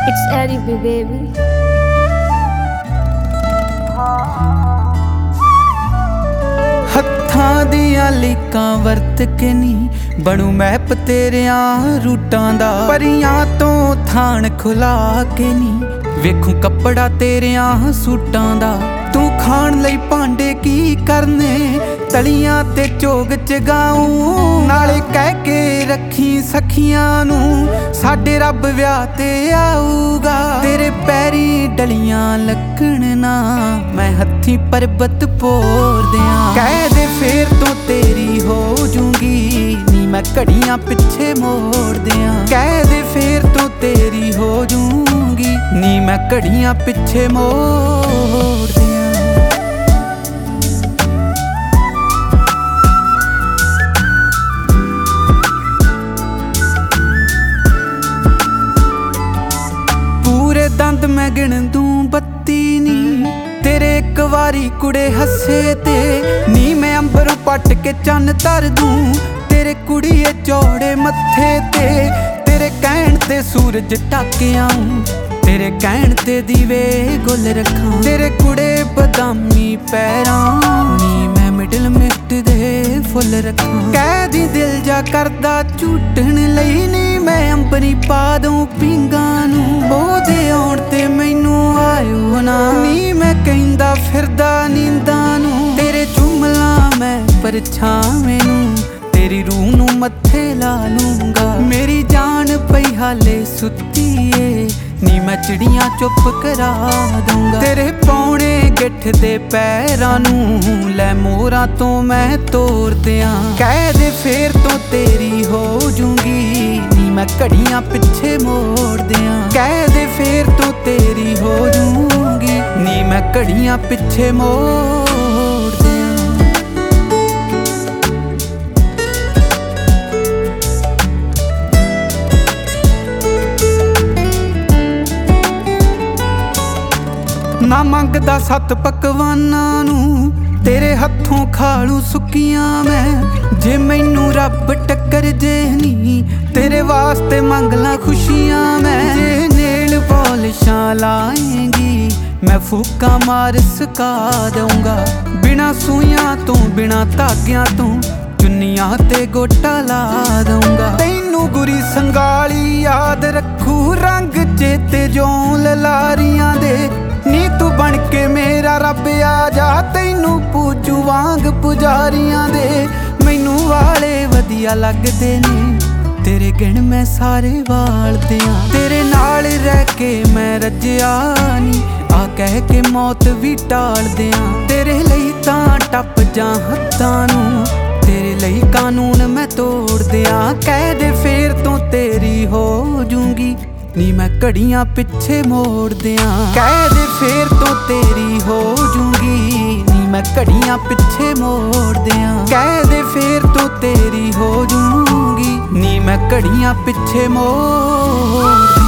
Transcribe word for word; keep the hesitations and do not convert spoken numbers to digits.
It's Eddie B, baby. ਹੱਥਾਂ ਦੀਆਂ ਲੀਕਾਂ ਵਰਤ ਕੇ ਨੀ ਬਣੂ ਮੈਪ ਤੇਰਿਆਂ ਰੂਟਾਂ ਦਾ। ਪਰੀਆਂ ਤੋਂ ਥਾਣ ਖੁਲਾ ਕੇ ਨੀ ਵੇਖੂ ਕੱਪੜਾ ਤੇਰਿਆਂ ਸੂਟਾਂ ਦਾ। ਤੂੰ ਖਾਣ ਲਈ ਭਾਂਡੇ ਕੀ ਕਰਨੇ ਤਲੀਆਂ ਤੇ ਚੋਗ ਚਗਾਊਂ। ਨਾਲੇ ਕਹਿ ਕੇ ਰੱਖੀ ਸਖੀਆਂ ਨੂੰ ਸਾਡੇ ਰੱਬ ਵਿਆਹ ਤੇ ਆਊਗਾ। ਤੇਰੇ ਪੈਰੀ ਡਲੀਆਂ ਲੱਗਣ ਨਾ ਮੈਂ ਹੱਥੀਂ ਪਰਬਤ ਪੋਰ ਦਿਆਂ। ਕਹਿ ਦੇ ਫੇਰ ਤੋਂ ਤੇਰੀ ਹੋ ਜੂੰਗੀ ਨੀ ਮੈਂ ਘੜੀਆਂ ਪਿੱਛੇ ਮੋੜ ਦਿਆਂ। ਕਹਿ ਦੇ ਫੇਰ ਤੋਂ ਤੇਰੀ ਹੋ ਜੂੰਗੀ ਨੀ ਮੈਂ ਘੜੀਆਂ ਪਿੱਛੇ ਮੋੜ ਦਿਆਂ। ਦੰਦ ਮੈਂ ਗਿਣ ਦੂੰ ਬੱਤੀ ਨੀ ਤੇਰੇ ਇੱਕ ਵਾਰੀ ਕੁੜੇ ਹੱਸੇ ਤੇ ਨੀ। ਮੈਂ ਅੰਬਰੋਂ ਪੱਟ ਕੇ ਚੰਨ ਧਰ ਦੂੰ ਤੇਰੇ ਕੁੜੀਏ ਚੌੜੇ ਮੱਥੇ ਤੇ। ਤੇਰੇ ਕਹਿਣ ਤੇ ਸੂਰਜ ਢੱਕ ਆਊਂ ਤੇਰੇ ਕਹਿਣ ਤੇ ਦੀਵੇ ਗੁੱਲ ਰੱਖਾਂ। ਤੇਰੇ ਕੁੜੇ ਬਦਾਮੀ ਪੈਰਾਂ ਨੀ ਮੈਂ ਮਿਡਲ ਮਿੱਟ ਦੇ ਫੁੱਲ ਰੱਖਾਂ। ਕਹਿ ਦੀ ਦਿਲ ਜਾ ਕਰਦਾ ਝੂਟਣ ਲਈ ਨੀ ਮੈਂ ਅੰਬਰੀ ਪਾ ਦੂੰ ਪੀਂਗਾਂ ਨੂੰ। ਉਹਦੇ ਆਉਣ ਤੇ ਮੈਨੂੰ ਆਇਓ ਨਾ ਨੀ ਮੈਂ ਕਹਿੰਦਾ ਫਿਰਦਾ ਨੀਂਦਾਂ ਨੂੰ। ਤੇਰੇ ਚੁੰਮਲਾਂ ਮੈਂ ਪਰਛਾਵੇਂ ਨੂੰ ਤੇਰੀ ਰੂਹ ਨੂੰ ਮੱਥੇ ਲਾ ਲੂੰਗਾ। ਮੇਰੀ ਜਾਨ ਪਈ ਹਾਲੇ ਸੁੱਤੀ ਏ ਨੀ ਮੈਂ ਚਿੜੀਆਂ ਚੁੱਪ ਕਰਾ ਦੂੰਗਾ। ਤੇਰੇ ਪੌਣੇ ਗਿੱਠ ਦੇ ਪੈਰਾਂ ਨੂੰ ਲੈ ਮੋਰਾਂ ਤੋਂ ਮੈਂ ਤੋਰ ਦਿਆਂ। ਕਹਿ ਦੇ ਫੇਰ ਤੋਂ ਤੇਰੀ ਹੋ ਜੂੰਗੀ ਨੀ ਮੈਂ ਘੜੀਆਂ ਪਿੱਛੇ ਮੋੜ ਦਿਆਂ। ਕਹਿ ਦੇ ਫੇਰ ਤੋਂ ਤੇਰੀ ਹੋ ਜੂੰਗੀ ਨੀ ਮੈਂ ਘੜੀਆਂ ਪਿੱਛੇ ਮੋੜ ਦਿਆਂ। ਨਾ ਮੰਗਦਾ ਸੱਤ ਪਕਵਾਨਾਂ ਨੂੰ ਤੇਰੇ ਹੱਥੋਂ ਖਾਲੂ ਸੁੱਕੀਆਂ ਮੈਂ। ਜੇ ਮੈਨੂੰ ਰੱਬ ਟੱਕਰ ਜੇ ਨੀ ਤੇਰੇ ਵਾਸਤੇ ਮੰਗ ਲਾਂ ਖੁਸ਼ੀਆਂ ਮੈਂ। ਜੇ ਨੇਲ ਪੋਲਿਸ਼ਾਂ ਲਾਏਂਗੀ ਮੈਂ ਫੂਕਾਂ ਮਾਰ ਸਕਾ ਦਊਂਗਾ। ਬਿਨਾਂ ਸੂਈਆਂ ਤੋਂ ਬਿਨਾਂ ਧਾਗਿਆਂ ਤੋਂ ਚੁੰਨੀਆਂ ਤੇ ਗੋਟਾ ਲਾ ਦਊਂਗਾ। ਤੈਨੂੰ ਗੁਰੀ ਸੰਗਾਲੀ ਯਾਦ ਰੱਖੂ ਰੰਗ ਚੇਤੇ ਜੋਂ ਲਲਾਰੀਆਂ ਦੇ ਨੀ। ਤੂੰ ਬਣ ਕੇ ਮੇਰਾ ਰੱਬ ਆ ਜਾ ਤੈਨੂੰ ਪੂਜੂ ਵਾਂਗ ਪੁਜਾਰੀਆਂ ਦੇ। ਮੈਨੂੰ ਵਾਲੇ ਵਧੀਆ ਲੱਗਦੇ ਨੇ ਤੇਰੇ ਗਿਣ ਮੈਂ ਸਾਰੇ ਵਾਲਦਿਆਂ। ਤੇਰੇ ਨਾਲ ਰਹਿ ਕੇ ਮੈਂ ਰੱਜਿਆ ਨੀ ਆ ਕਹਿ ਕੇ ਮੌਤ ਵੀ ਟਾਲ ਦਿਆਂ। ਤੇਰੇ ਲਈ ਤਾਂ ਟੱਪ ਜਾਂ ਹੱਥਾਂ ਨੂੰ ਤੇਰੇ ਲਈ ਕਾਨੂੰਨ ਮੈਂ ਤੋੜ ਦਿਆਂ। ਕਹਿ ਦੇ ਫੇਰ ਤੋਂ ਤੇਰੀ ਹੋ ਜੂੰਗੀ ਨੀ ਮੈਂ ਘੜੀਆਂ ਪਿੱਛੇ ਮੋੜ ਦਿਆਂ। ਕਹਿ ਦੇ ਫੇਰ ਤੋਂ ਤੇਰੀ ਹੋ ਜੂੰਗੀ ਨੀ ਮੈਂ ਘੜੀਆਂ ਪਿੱਛੇ ਮੋੜ ਦਿਆਂ। ਕਹਿ ਦੇ ਫੇਰ ਤੋਂ ਤੇਰੀ ਹੋ ਜੂੰਗੀ ਨੀ ਮੈਂ ਘੜੀਆਂ ਪਿੱਛੇ ਮੋੜ